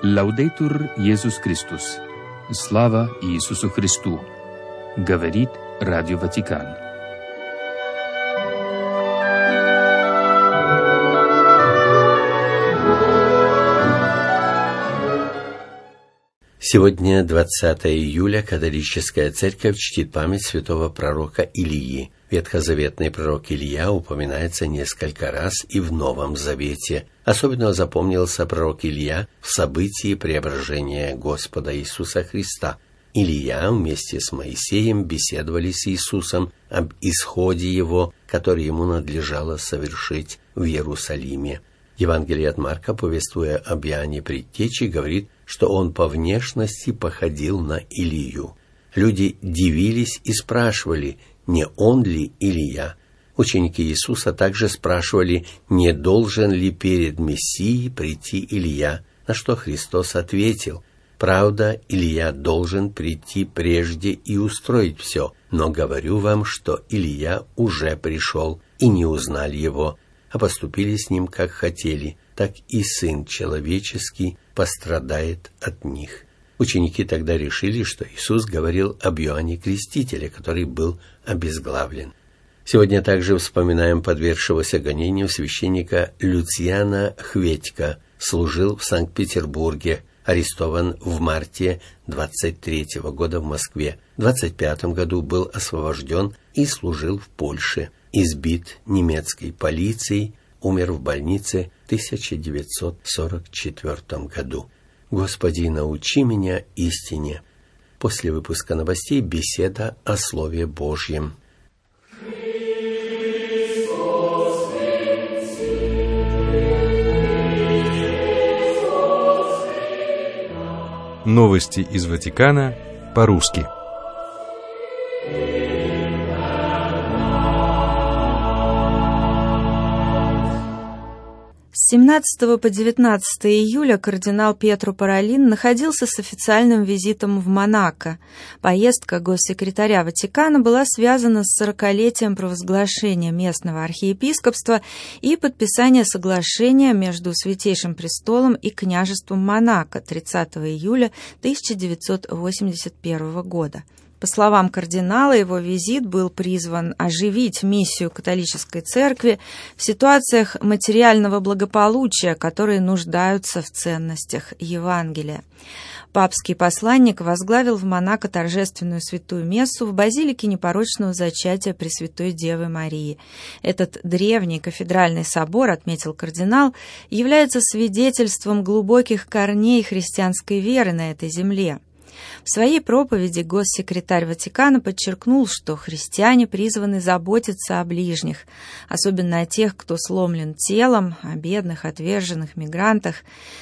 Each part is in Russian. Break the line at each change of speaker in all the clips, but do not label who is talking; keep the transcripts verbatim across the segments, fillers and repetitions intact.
Лаудейтур Иисус Христос. Слава Иисусу Христу. Говорит Радио Ватикан.
Сегодня, двадцатого июля, католическая церковь чтит память святого пророка Илии. Ветхозаветный пророк Илия упоминается несколько раз и в Новом Завете. Особенно запомнился пророк Илия в событии преображения Господа Иисуса Христа. Илия вместе с Моисеем беседовали с Иисусом об исходе его, который ему надлежало совершить в Иерусалиме. Евангелие от Марка, повествуя об Иоанне Предтече, говорит, что он по внешности походил на Илию. Люди дивились и спрашивали, не он ли Илия. Ученики Иисуса также спрашивали, не должен ли перед Мессией прийти Илия, на что Христос ответил: «Правда, Илия должен прийти прежде и устроить все, но говорю вам, что Илия уже пришел, и не узнали его, а поступили с ним, как хотели, так и Сын Человеческий пострадает от них». Ученики тогда решили, что Иисус говорил об Иоанне Крестителе, который был обезглавлен. Сегодня также вспоминаем подвергшегося гонению священника Люциана Хветька, служил в Санкт-Петербурге, арестован в марте двадцать третьего года в Москве. В двадцать пятом году был освобожден и служил в Польше. Избит немецкой полицией, умер в больнице в тысяча девятьсот сорок четвёртом году. «Господи, научи меня истине». После выпуска новостей беседа о Слове Божьем.
Новости из Ватикана по-русски.
С семнадцатого по девятнадцатое июля кардинал Пьетро Паролин находился с официальным визитом в Монако. Поездка госсекретаря Ватикана была связана с сорокалетием провозглашения местного архиепископства и подписания соглашения между Святейшим Престолом и княжеством Монако тридцатого июля тысяча девятьсот восемьдесят первого года. По словам кардинала, его визит был призван оживить миссию католической церкви в ситуациях материального благополучия, которые нуждаются в ценностях Евангелия. Папский посланник возглавил в Монако торжественную святую мессу в базилике непорочного зачатия Пресвятой Девы Марии. Этот древний кафедральный собор, отметил кардинал, является свидетельством глубоких корней христианской веры на этой земле. В своей проповеди госсекретарь Ватикана подчеркнул, что христиане призваны заботиться о ближних, особенно о тех, кто сломлен телом, о бедных, отверженных мигрантах,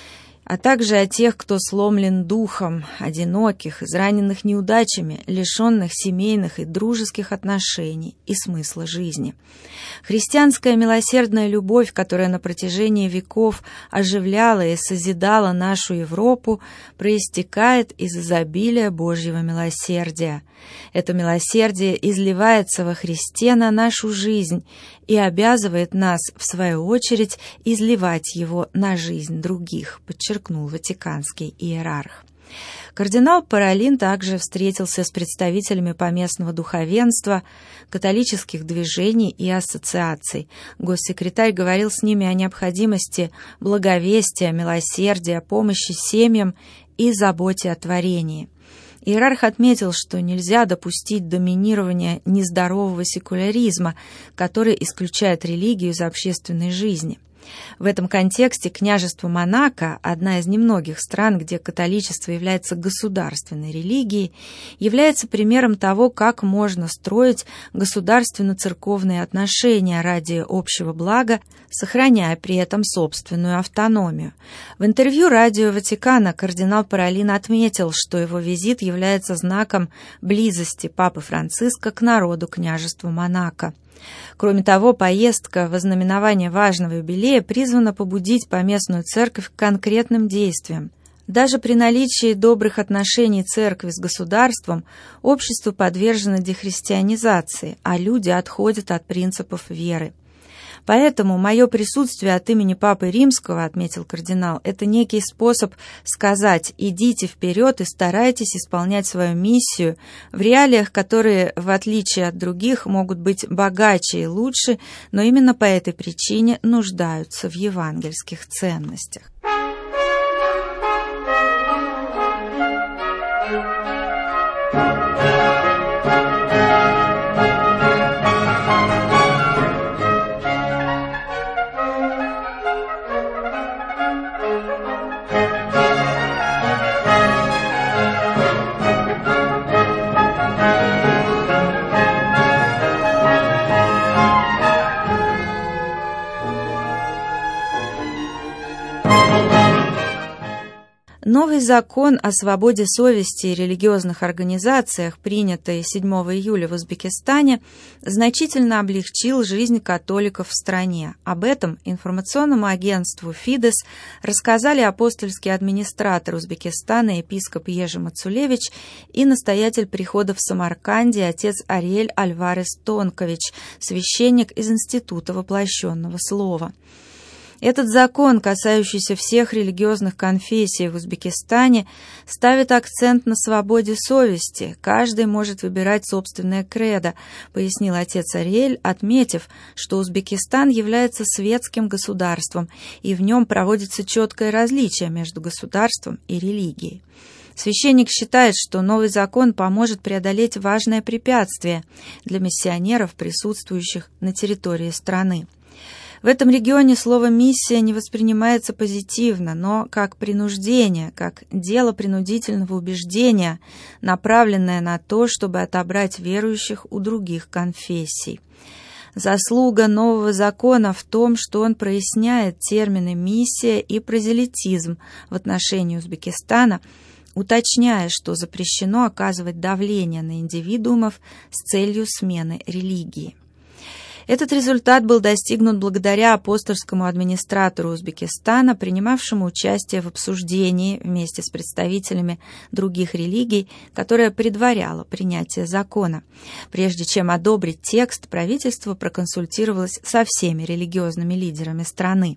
а также о тех, кто сломлен духом, одиноких, израненных неудачами, лишенных семейных и дружеских отношений и смысла жизни. Христианская милосердная любовь, которая на протяжении веков оживляла и созидала нашу Европу, проистекает из изобилия Божьего милосердия. Это милосердие изливается во Христе на нашу жизнь и обязывает нас, в свою очередь, изливать его на жизнь других, подчеркнул ватиканский иерарх. Кардинал Паролин также встретился с представителями поместного духовенства, католических движений и ассоциаций. Госсекретарь говорил с ними о необходимости благовестия, милосердия, помощи семьям и заботе о творении. Иерарх отметил, что нельзя допустить доминирования нездорового секуляризма, который исключает религию из общественной жизни. В этом контексте княжество Монако, одна из немногих стран, где католичество является государственной религией, является примером того, как можно строить государственно-церковные отношения ради общего блага, сохраняя при этом собственную автономию. В интервью Радио Ватикана кардинал Паролин отметил, что его визит является знаком близости Папы Франциска к народу княжества Монако. Кроме того, поездка в ознаменование важного юбилея призвана побудить поместную церковь к конкретным действиям. Даже при наличии добрых отношений церкви с государством, общество подвержено дехристианизации, а люди отходят от принципов веры. Поэтому мое присутствие от имени Папы Римского, отметил кардинал, это некий способ сказать: идите вперед и старайтесь исполнять свою миссию в реалиях, которые, в отличие от других, могут быть богаче и лучше, но именно по этой причине нуждаются в евангельских ценностях. Новый закон о свободе совести и религиозных организациях, принятый седьмого июля в Узбекистане, значительно облегчил жизнь католиков в стране. Об этом информационному агентству «Фидес» рассказали апостольский администратор Узбекистана епископ Ежи Мацулевич и настоятель прихода в Самарканде отец Ариэль Альварес Тонкович, священник из Института воплощенного слова. Этот закон, касающийся всех религиозных конфессий в Узбекистане, ставит акцент на свободе совести. Каждый может выбирать собственное кредо, пояснил отец Ариэль, отметив, что Узбекистан является светским государством, и в нем проводится четкое различие между государством и религией. Священник считает, что новый закон поможет преодолеть важное препятствие для миссионеров, присутствующих на территории страны. В этом регионе слово «миссия» не воспринимается позитивно, но как принуждение, как дело принудительного убеждения, направленное на то, чтобы отобрать верующих у других конфессий. Заслуга нового закона в том, что он проясняет термины «миссия» и «прозелитизм» в отношении Узбекистана, уточняя, что запрещено оказывать давление на индивидуумов с целью смены религии. Этот результат был достигнут благодаря апостольскому администратору Узбекистана, принимавшему участие в обсуждении вместе с представителями других религий, которое предваряло принятие закона. Прежде чем одобрить текст, правительство проконсультировалось со всеми религиозными лидерами страны.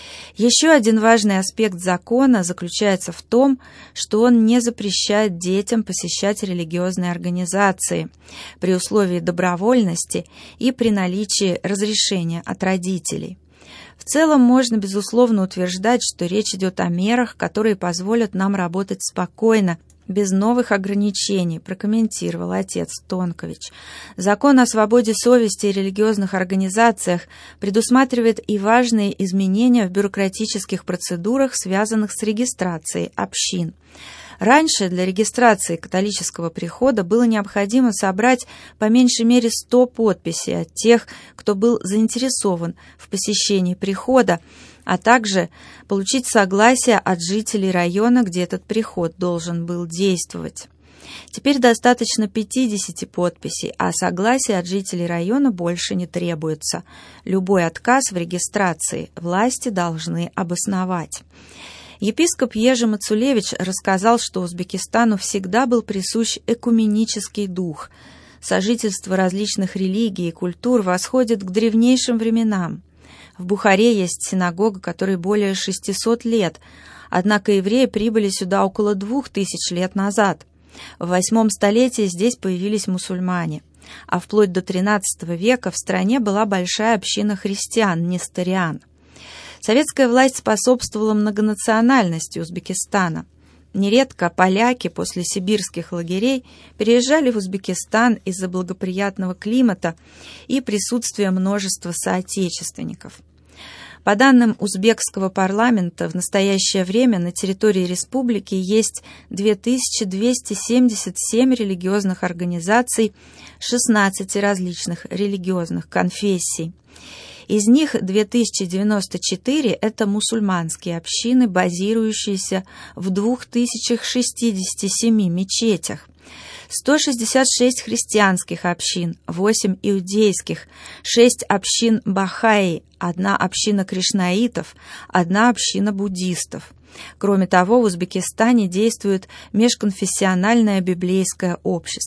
Еще один важный аспект закона заключается в том, что он не запрещает детям посещать религиозные организации при условии добровольности и при наличии разрешения от родителей. В целом можно, безусловно, утверждать, что речь идет о мерах, которые позволят нам работать спокойно, без новых ограничений, прокомментировал отец Тонкович. Закон о свободе совести и религиозных организациях предусматривает и важные изменения в бюрократических процедурах, связанных с регистрацией общин. Раньше для регистрации католического прихода было необходимо собрать по меньшей мере сто подписей от тех, кто был заинтересован в посещении прихода, а также получить согласие от жителей района, где этот приход должен был действовать. Теперь достаточно пятидесяти подписей, а согласие от жителей района больше не требуется. Любой отказ в регистрации власти должны обосновать. Епископ Ежи Мацулевич рассказал, что Узбекистану всегда был присущ экуменический дух. Сожительство различных религий и культур восходит к древнейшим временам. В Бухаре есть синагога, которой более шестисот лет, однако евреи прибыли сюда около двух тысяч лет назад. В восьмом столетии здесь появились мусульмане, а вплоть до тринадцатого века в стране была большая община христиан, несториан. Советская власть способствовала многонациональности Узбекистана. Нередко поляки после сибирских лагерей переезжали в Узбекистан из-за благоприятного климата и присутствия множества соотечественников. По данным узбекского парламента, в настоящее время на территории республики есть две тысячи двести семьдесят семь религиозных организаций шестнадцати различных религиозных конфессий. Из них две тысячи девяносто четыре – это мусульманские общины, базирующиеся в двух тысячах шестидесяти семи мечетях. сто шестьдесят шесть христианских общин, восемь иудейских, шесть общин бахаи, одна община кришнаитов, одна община буддистов. Кроме того, в Узбекистане действует межконфессиональное библейское общество.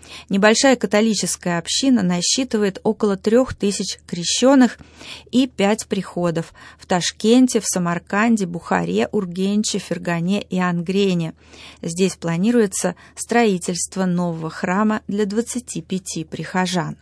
Небольшая католическая община насчитывает около трех тысяч крещенных и пять приходов в Ташкенте, в Самарканде, Бухаре, Ургенче, Фергане и Ангрене. Здесь планируется строительство нового храма для двадцати пяти прихожан.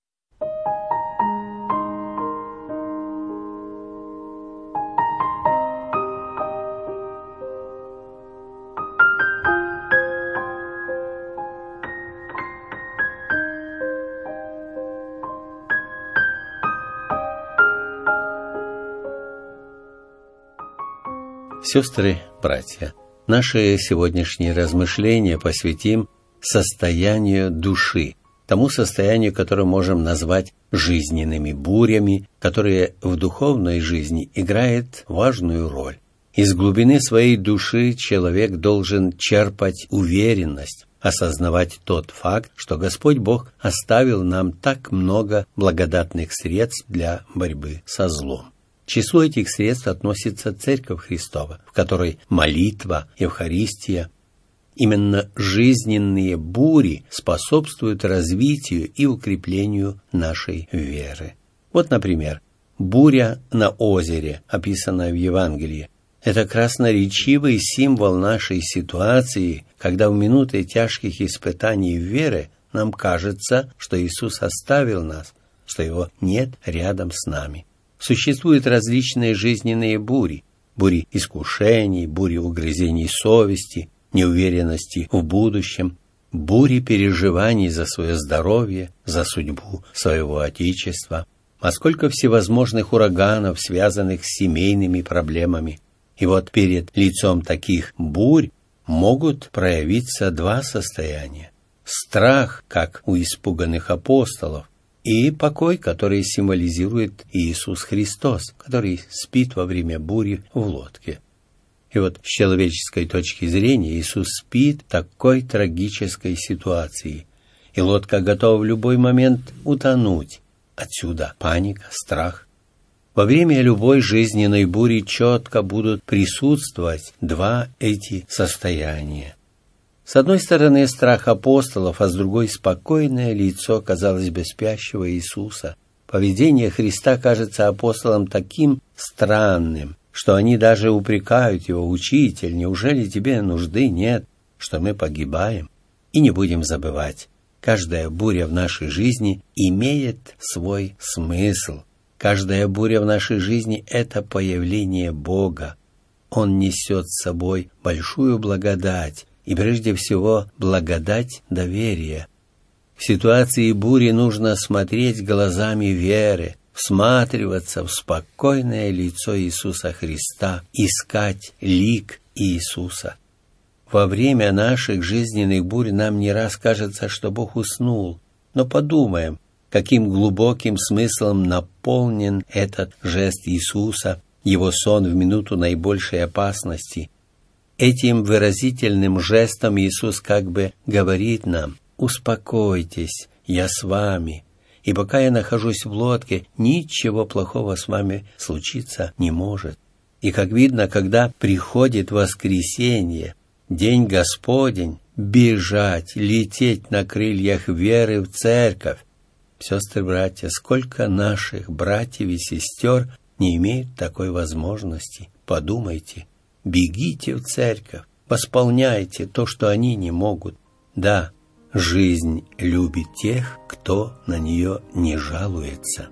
Сестры, братья, наши сегодняшние размышления посвятим состоянию души, тому состоянию, которое можем назвать жизненными бурями, которые в духовной жизни играют важную роль. Из глубины своей души человек должен черпать уверенность, осознавать тот факт, что Господь Бог оставил нам так много благодатных средств для борьбы со злом. К числу этих средств относится Церковь Христова, в которой молитва, Евхаристия. Именно жизненные бури способствуют развитию и укреплению нашей веры. Вот, например, буря на озере, описанная в Евангелии. Это красноречивый символ нашей ситуации, когда в минуты тяжких испытаний веры нам кажется, что Иисус оставил нас, что Его нет рядом с нами. Существуют различные жизненные бури, бури искушений, бури угрызений совести, неуверенности в будущем, бури переживаний за свое здоровье, за судьбу своего Отечества. А сколько всевозможных ураганов, связанных с семейными проблемами. И вот перед лицом таких бурь могут проявиться два состояния. Страх, как у испуганных апостолов, и покой, который символизирует Иисус Христос, который спит во время бури в лодке. И вот с человеческой точки зрения Иисус спит в такой трагической ситуации, и лодка готова в любой момент утонуть. Отсюда паника, страх. Во время любой жизненной бури четко будут присутствовать два эти состояния. С одной стороны, страх апостолов, а с другой — спокойное лицо, казалось бы, спящего Иисуса. Поведение Христа кажется апостолам таким странным, что они даже упрекают Его: «Учитель, неужели тебе нужды нет, что мы погибаем?» И не будем забывать, каждая буря в нашей жизни имеет свой смысл. Каждая буря в нашей жизни — это появление Бога. Он несет с собой большую благодать, и прежде всего благодать доверия. В ситуации бури нужно смотреть глазами веры, всматриваться в спокойное лицо Иисуса Христа, искать лик Иисуса. Во время наших жизненных бурь нам не раз кажется, что Бог уснул, но подумаем, каким глубоким смыслом наполнен этот жест Иисуса, Его сон в минуту наибольшей опасности. Этим выразительным жестом Иисус как бы говорит нам: «Успокойтесь, я с вами, и пока я нахожусь в лодке, ничего плохого с вами случиться не может». И как видно, когда приходит воскресенье, день Господень, бежать, лететь на крыльях веры в церковь. Сестры, братья, сколько наших братьев и сестер не имеют такой возможности? Подумайте. Бегите в церковь, восполняйте то, что они не могут. Да, жизнь любит тех, кто на нее не жалуется.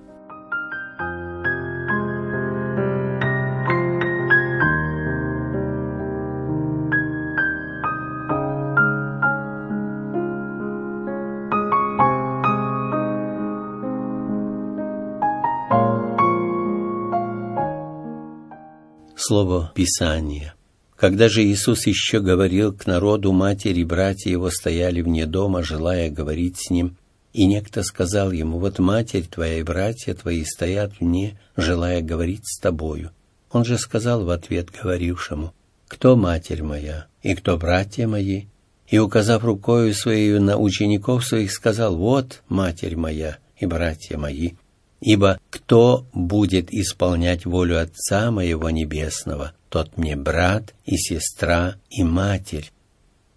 Слово Писания. Когда же Иисус еще говорил к народу, матери и братья Его стояли вне дома, желая говорить с Ним, и некто сказал Ему: «Вот матерь твоя и братья твои стоят вне, желая говорить с тобою». Он же сказал в ответ говорившему: «Кто матерь моя и кто братья мои?» И, указав рукою своею на учеников своих, сказал: «Вот матерь моя и братья мои». Ибо кто будет исполнять волю Отца моего Небесного, тот мне брат и сестра и матерь».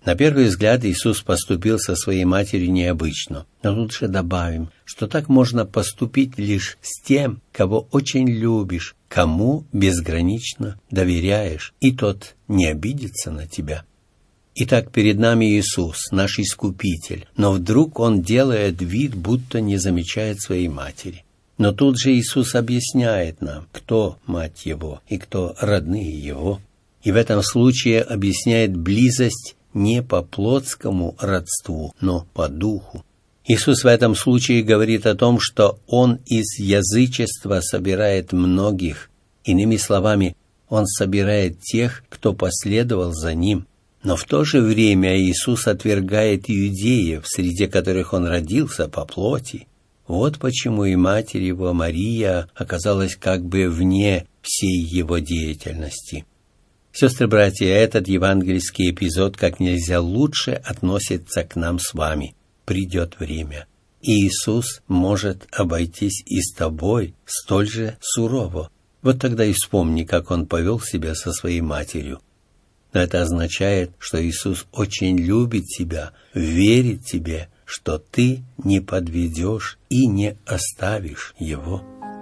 На первый взгляд Иисус поступил со своей матерью необычно, но тут же добавим, что так можно поступить лишь с тем, кого очень любишь, кому безгранично доверяешь, и тот не обидится на тебя. Итак, перед нами Иисус, наш Искупитель, но вдруг Он делает вид, будто не замечает своей матери. Но тут же Иисус объясняет нам, кто мать Его и кто родные Его, и в этом случае объясняет близость не по плотскому родству, но по духу. Иисус в этом случае говорит о том, что Он из язычества собирает многих. Иными словами, Он собирает тех, кто последовал за Ним. Но в то же время Иисус отвергает иудеев, среди которых Он родился по плоти. Вот почему и матерь Его, Мария, оказалась как бы вне всей Его деятельности. Сестры-братья, этот евангельский эпизод как нельзя лучше относится к нам с вами. Придет время, и Иисус может обойтись и с тобой столь же сурово. Вот тогда и вспомни, как Он повел себя со своей матерью. Но это означает, что Иисус очень любит тебя, верит тебе, что ты не подведешь и не оставишь Его.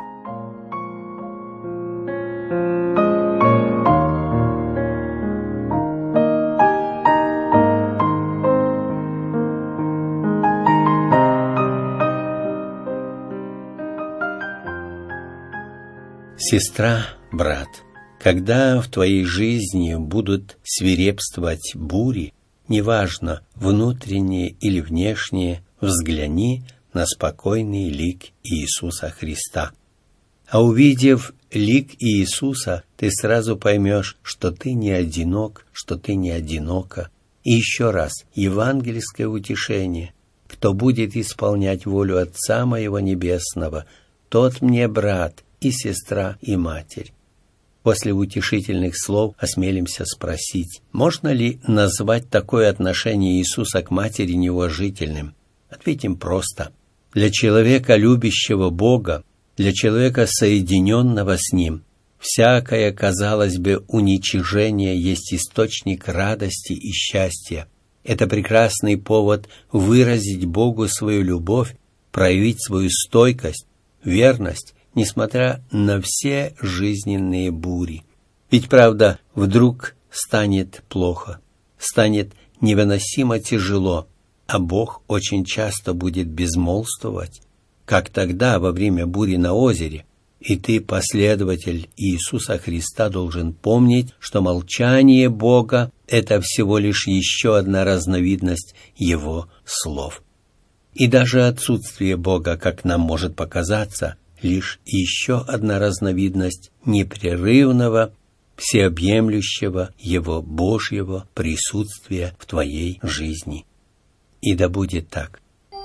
Сестра, брат, когда в твоей жизни будут свирепствовать бури, неважно, внутренние или внешние, взгляни на спокойный лик Иисуса Христа. А увидев лик Иисуса, ты сразу поймешь, что ты не одинок, что ты не одинока. И еще раз, евангельское утешение. Кто будет исполнять волю Отца моего Небесного, тот мне брат, и сестра, и матерь. После утешительных слов осмелимся спросить, можно ли назвать такое отношение Иисуса к матери неуважительным? Ответим просто. Для человека, любящего Бога, для человека, соединенного с Ним, всякое, казалось бы, уничижение есть источник радости и счастья. Это прекрасный повод выразить Богу свою любовь, проявить свою стойкость, верность, несмотря на все жизненные бури. Ведь, правда, вдруг станет плохо, станет невыносимо тяжело, а Бог очень часто будет безмолвствовать, как тогда во время бури на озере. И ты, последователь Иисуса Христа, должен помнить, что молчание Бога – это всего лишь еще одна разновидность Его слов. И даже отсутствие Бога, как нам может показаться, лишь еще одна разновидность непрерывного, всеобъемлющего Его Божьего присутствия в твоей жизни. И да будет так.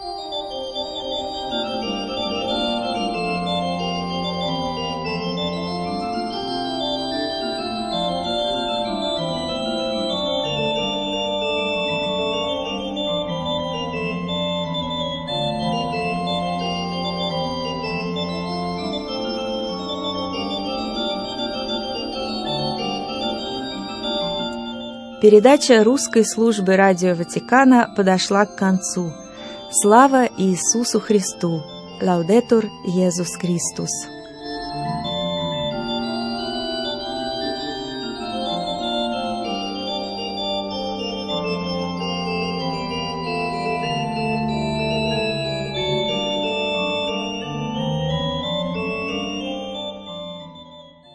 Передача русской службы Радио Ватикана подошла к концу. Слава Иисусу Христу! Лаудетур Иисус Христос!